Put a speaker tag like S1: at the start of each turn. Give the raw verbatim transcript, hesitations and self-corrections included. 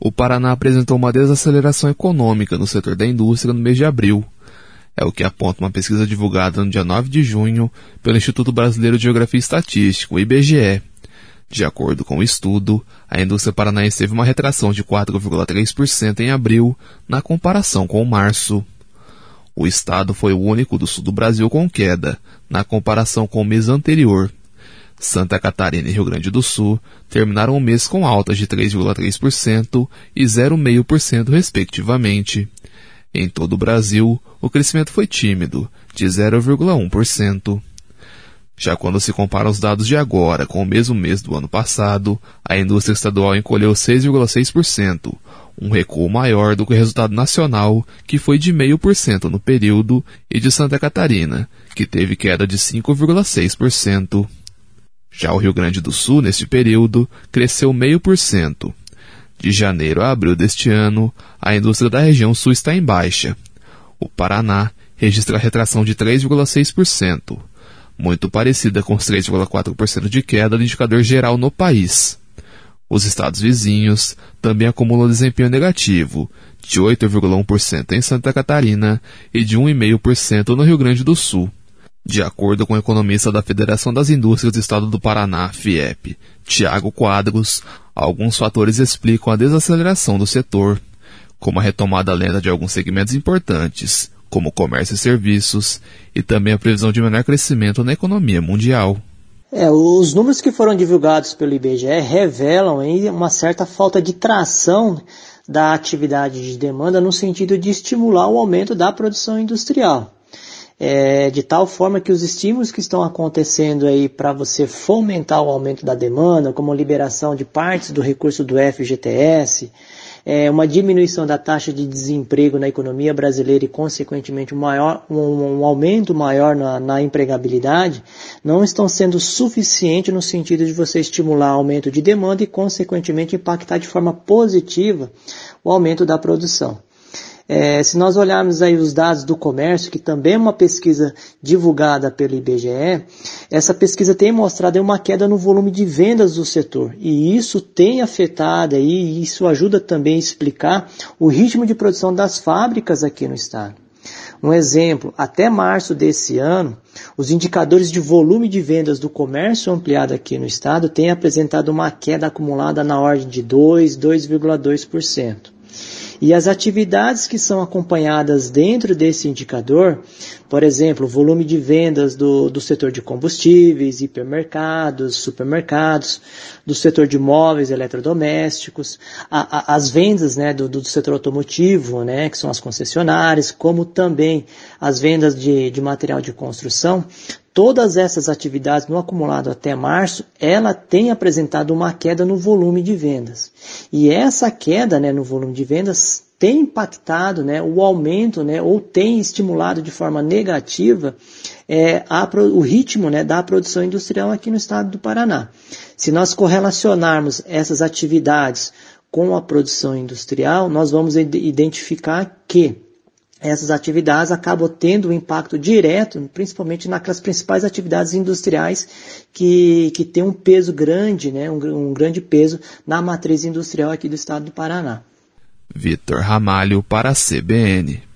S1: O Paraná apresentou uma desaceleração econômica no setor da indústria no mês de abril. É o que aponta uma pesquisa divulgada no dia nove de junho pelo Instituto Brasileiro de Geografia e Estatística, o I B G E. De acordo com o estudo, a indústria paranaense teve uma retração de quatro vírgula três por cento em abril, na comparação com março. O estado foi o único do sul do Brasil com queda, na comparação com o mês anterior. Santa Catarina e Rio Grande do Sul terminaram o mês com altas de três vírgula três por cento e zero vírgula cinco por cento respectivamente. Em todo o Brasil, o crescimento foi tímido, de zero vírgula um por cento. Já quando se compara os dados de agora com o mesmo mês do ano passado, a indústria estadual encolheu seis vírgula seis por cento, um recuo maior do que o resultado nacional, que foi de zero vírgula cinco por cento no período, e de Santa Catarina, que teve queda de cinco vírgula seis por cento. Já o Rio Grande do Sul, neste período, cresceu zero vírgula cinco por cento. De janeiro a abril deste ano, a indústria da região sul está em baixa. O Paraná registra retração de três vírgula seis por cento, muito parecida com os três vírgula quatro por cento de queda do indicador geral no país. Os estados vizinhos também acumulam desempenho negativo, de oito vírgula um por cento em Santa Catarina e de um vírgula cinco por cento no Rio Grande do Sul. De acordo com o economista da Federação das Indústrias do Estado do Paraná, FIEP, Tiago Quadros, alguns fatores explicam a desaceleração do setor, como a retomada lenta de alguns segmentos importantes, como comércio e serviços, e também a previsão de menor crescimento na economia mundial.
S2: É, os números que foram divulgados pelo I B G E revelam aí uma certa falta de tração da atividade de demanda no sentido de estimular o aumento da produção industrial. É, de tal forma que os estímulos que estão acontecendo aí para você fomentar o aumento da demanda, como a liberação de partes do recurso do F G T S, é, uma diminuição da taxa de desemprego na economia brasileira e, consequentemente, um, maior, um, um aumento maior na, na empregabilidade, não estão sendo suficientes no sentido de você estimular o aumento de demanda e, consequentemente, impactar de forma positiva o aumento da produção. É, se nós olharmos aí os dados do comércio, que também é uma pesquisa divulgada pelo I B G E, essa pesquisa tem mostrado uma queda no volume de vendas do setor. E isso tem afetado aí, e isso ajuda também a explicar o ritmo de produção das fábricas aqui no estado. Um exemplo, até março desse ano, os indicadores de volume de vendas do comércio ampliado aqui no estado têm apresentado uma queda acumulada na ordem de dois, dois vírgula dois por cento. E as atividades que são acompanhadas dentro desse indicador, por exemplo, o volume de vendas do, do setor de combustíveis, hipermercados, supermercados, do setor de móveis, eletrodomésticos, a, a, as vendas, né, do, do setor automotivo, né, que são as concessionárias, como também as vendas de, de material de construção. Todas essas atividades no acumulado até março, ela tem apresentado uma queda no volume de vendas. E essa queda, né, no volume de vendas tem impactado, né, o aumento, né, ou tem estimulado de forma negativa é, a, o ritmo, né, da produção industrial aqui no estado do Paraná. Se nós correlacionarmos essas atividades com a produção industrial, nós vamos identificar que essas atividades acabam tendo um impacto direto, principalmente naquelas principais atividades industriais que, que têm um peso grande, né, um, um grande peso na matriz industrial aqui do estado do Paraná.
S1: Vitor Ramalho para a C B N.